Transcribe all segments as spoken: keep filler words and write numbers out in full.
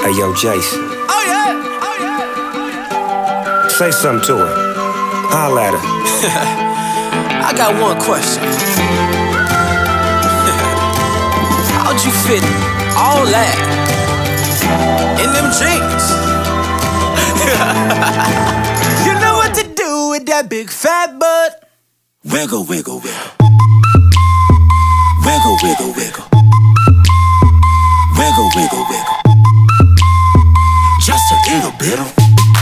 Hey, yo, Jason. Oh yeah, oh yeah. Say something to her. Holla at her. I got one question. How'd you fit all that in them jeans? You know what to do with that big fat butt. Wiggle, wiggle, wiggle. Wiggle, wiggle, wiggle. Wiggle, wiggle, wiggle. Just a little bit of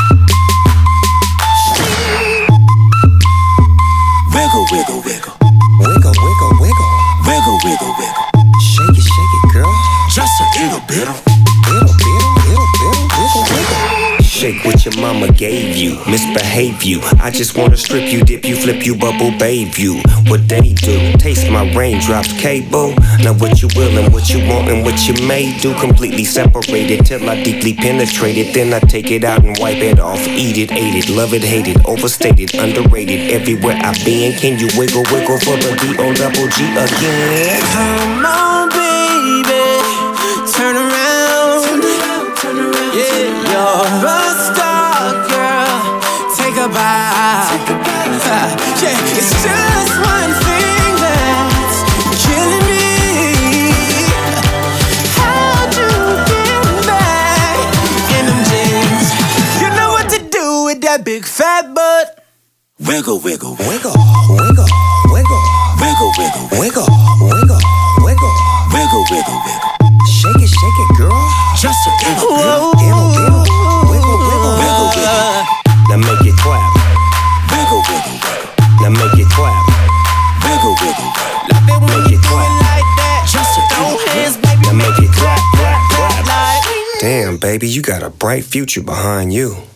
wiggle, wiggle, wiggle. Wiggle, wiggle, wiggle. Wiggle, wiggle, wiggle. Shake it, shake it, girl. Just a little bit of Little, little, little, little, wiggle, wiggle. Shake what your mama gave you, misbehave you. I just wanna strip you, dip you, flip you, bubble bathe you. What they do, taste my raindrops, cable. Now what you will and what you want and what you may do. Completely separated till I deeply penetrate it. Then I take it out and wipe it off. Eat it, ate it, love it, hate it. Overstated, underrated, everywhere I've been. Can you wiggle, wiggle for the D O double G again? Come on, baby, turn around. Yeah, you're a star, girl. Take a bow. Yeah, it's just one thing that's killing me. How'd you get back in them jeans? You know what to do with that big fat butt. wiggle, wiggle, wiggle. Wiggle, wiggle, wiggle. Wiggle, wiggle, Wiggle, wiggle, wiggle. wiggle, wiggle, wiggle. Shake it, shake it, girl. Just a little bit Whoa. of Diddle, diddle. Wiggle, wiggle, wiggle, wiggle. Now make it clap. Wiggle, wiggle, wiggle. Now make it clap. Wiggle, wiggle, wiggle. Love it when Make you it do clap. it like that. Just a Throw little hands, bit. baby, Now make it clap, clap, clap clap. like. Damn, baby, you got a bright future behind you.